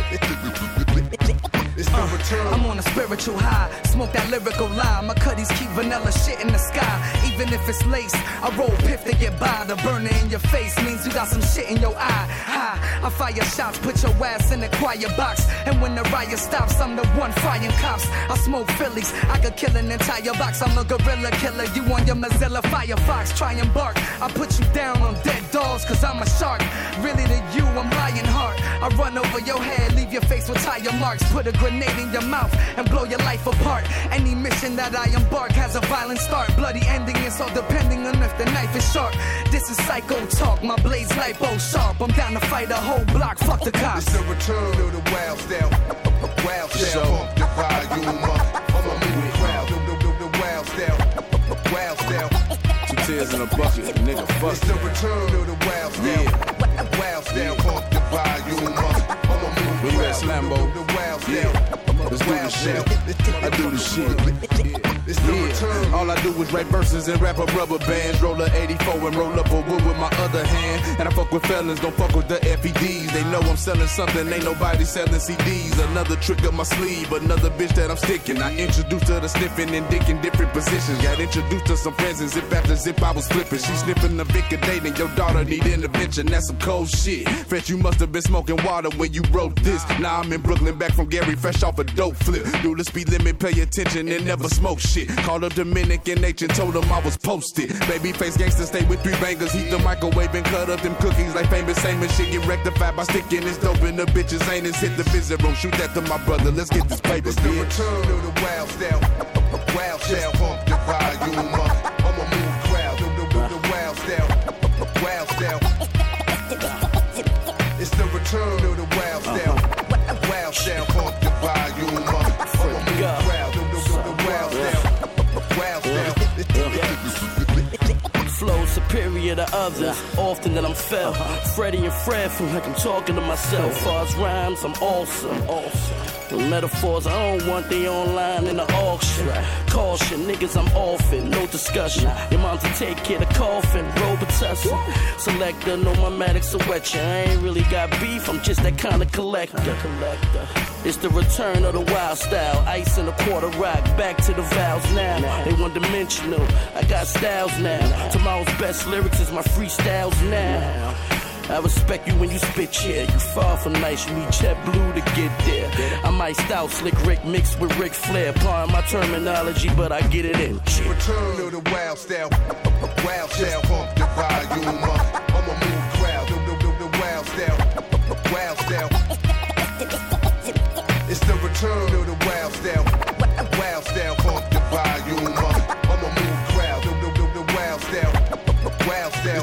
It's the return. I'm on a spiritual high. Smoke that lyrical line. My cutties keep vanilla shit in the sky. Even if it's lace, I roll piff to get by. The burner in your face means you got some shit in your eye. High, I fire shots, put your ass in the quiet box. And when the riot stops, I'm the one frying cops. I smoke Phillies, I could kill an entire box. I'm a gorilla killer, you on your Mozilla Firefox. Try and bark, I put you down on dead dogs, cause I'm a shark. Really to you, I'm lion heart. I run over your head, leave your face with tire marks. Put a grenade in your mouth and blow your life apart. Any mission that I embark has a violent start. Bloody ending is all depending on if the knife is sharp. This is psycho talk, my blade's lipo sharp. I'm down to fight a whole block, fuck the cops. It's the return of the wild style. Wild style, pump the volume up. I'ma move crowd, the, the, the, the wild style. Wild style. Two tears in a bucket, nigga, fuck. It's the return of the wild style. Yeah. Wild style, pump the volume up. I'ma move When you at Slambo, yeah. Let's do the shit. I do the shit. Yeah. All I do is write verses and wrap up rubber bands. Roll a eighty-four and roll up a wood with my other hand. And I fuck with felons, don't fuck with the F E Ds. They know I'm selling something, ain't nobody selling C Ds. Another trick up my sleeve, another bitch that I'm sticking. I introduced her to sniffing and dick in different positions. Got introduced to some friends and zip after zip I was flipping. She sniffing the Vicodin and your daughter need intervention. That's some cold shit. Fetch, you must have been smoking water when you wrote this. Now I'm in Brooklyn, back from Gary, fresh off a dope flip. Do the speed limit, pay attention and never smoke shit. Called up Dominican H and told him I was posted. Babyface gangster stay with three bangers. Heat the microwave and cut up them cookies like famous Amos. Shit get rectified by sticking this dope in the bitches anus. Hit the visit room, shoot that to my brother. Let's get this paper. It's the return of the wild style. Wild style, pump the volume up. I'ma move crowd. The, the, the wild style. Wild style. It's the return of the wild style. Wild style, pump the volume up. I'ma move crowd. The, the, the wild style. Wild style. Flow superior to others, often that I'm felt. Freddie and Fred feel like I'm talking to myself. Far as rhymes, I'm awesome. awesome. The metaphors, I don't want they online in the auction. Caution, niggas, I'm off it, no discussion. Your mom to take care of the coffin, Robitussin. Selector, know my Maddox will wet you. I ain't really got beef, I'm just that kind of collector. It's the return of the wild style. Ice in a quarter rock, back to the vows now. They one dimensional, I got styles now. Tomorrow's best lyrics is my freestyles now. I respect you when you spit, yeah. You far from nice, you need JetBlue to get there. I'm iced out, Slick Rick mixed with Ric Flair. Pardon my terminology, but I get it in. Return of the wild style. Wild style, pump the volume up. I'ma move crowd. The, the, the, the wild style. Wild style. It's the return of the wild style. Wild style, pump the volume up. I'ma move crowd. The, the, the, the wild style. Wild style.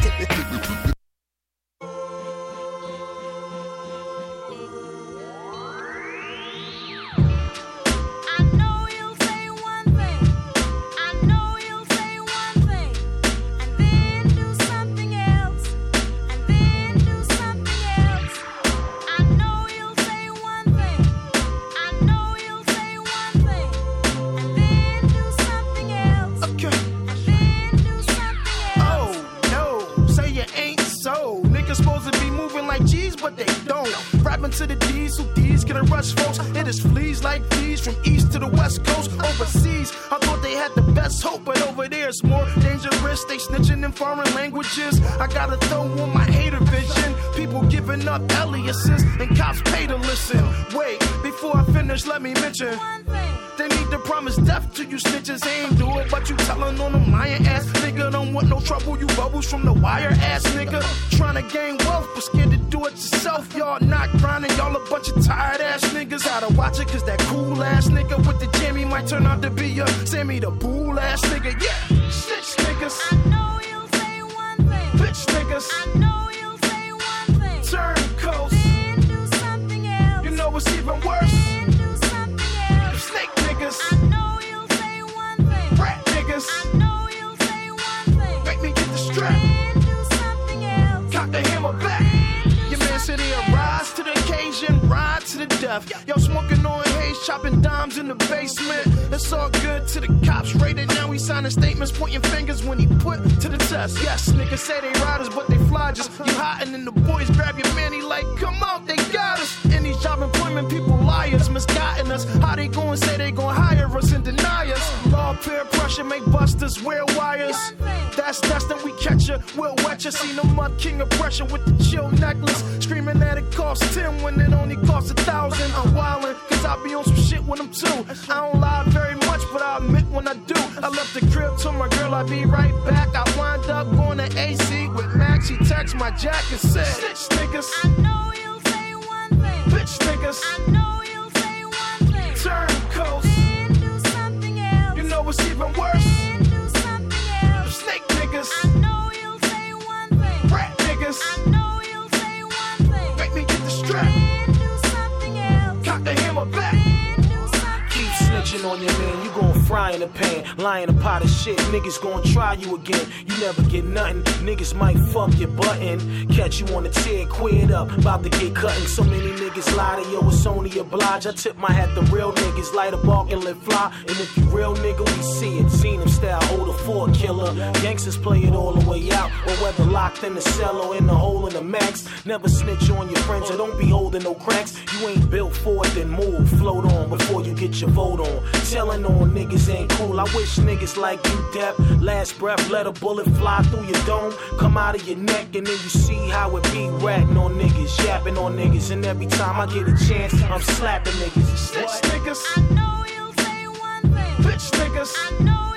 To the D's, who D's gonna rush folks. It is fleas like fleas from east to the west coast. Overseas, I thought they had the best hope, but over there it's more dangerous. They snitching in foreign languages. I gotta throw on my hater vision. People giving up aliases, and cops pay to listen. Wait, before I finish, let me mention. They need to promise death to you snitches. They ain't do it, but you tellin' on them lying ass nigga. Don't want no trouble, you bubbles from the wire ass nigga. Trying to gain wealth, but scared to do it yourself. Y'all not grinding, y'all a bunch of tired ass niggas. Gotta watch it, cause that cool ass nigga with the jammy might turn out to be a Sammy the Bull ass nigga. Yeah, snitch niggas. I know you'll say one thing. Bitch niggas. I know you'll say one thing. Turncoats. Then do something else. You know what's even worse? Then do something else. Snake niggas. I know you'll say one thing. Rat niggas. I know you'll say one thing. Make me get the strap. Then do something else. Cock the hammer back. Your man said he'll rise to the occasion, ride to the death. Yo, smoking on haze, chopping dimes in the basement. It's all good to the cops raided. Now he signing statements, pointing fingers when he put to the test. Yes, niggas say they riders, but they fly just. You hottin' and the boys grab your man, he like, come out, they got us. In these job employment, people liars, misguiding us. How they gon' say they gon' hire us and deny us? Law, peer pressure, make busters wear wires. That's destined, we catch ya, we'll wet ya. Seen a mud king of pressure with the chill necklace. Screaming that it costs ten when it only costs a thousand. I'm wildin', cause I be on some shit when I'm two. I don't lie very much, but I admit when I do. I left the crib, told my girl I'd be right back. I wind up going to A C with Max. He text my jack and said, Bitch niggas. I know you'll say one thing. Bitch niggas. I know you'll say one thing. Turncoats. Then do something else. You know what's even worse? Then do something else. Snake niggas. I know you'll say one thing. Rat niggas. I know you'll say one thing. Make me get the strap. Then do something else. Cock the hammer back. Keep snitching on your man, you gon' fry fry in the pan, lie in a pot of shit. Niggas gon' try you again. You never get nothing. Niggas might fuck your button. Catch you on the tear, quit up. About to get cutting. So many niggas lie to yo, it's only oblige. I tip my hat to real niggas, light a bark and let fly. And if you real nigga, we see it. Seen him style, hold a four killer. Gangsters play it all the way out. Or whether locked in the cell or in the hole in the max. Never snitch on your friends or don't be holding no cracks. You ain't built for it, then move. Float on before you get your vote on. Telling on niggas ain't cool. I wish niggas like you deaf. Last breath, let a bullet fly through your dome. Come out of your neck and then you see how it be. Ratting on niggas, yapping on niggas. And every time I get a chance, I'm slapping niggas. Snitch niggas. I know you'll say one thing. Bitch niggas. I know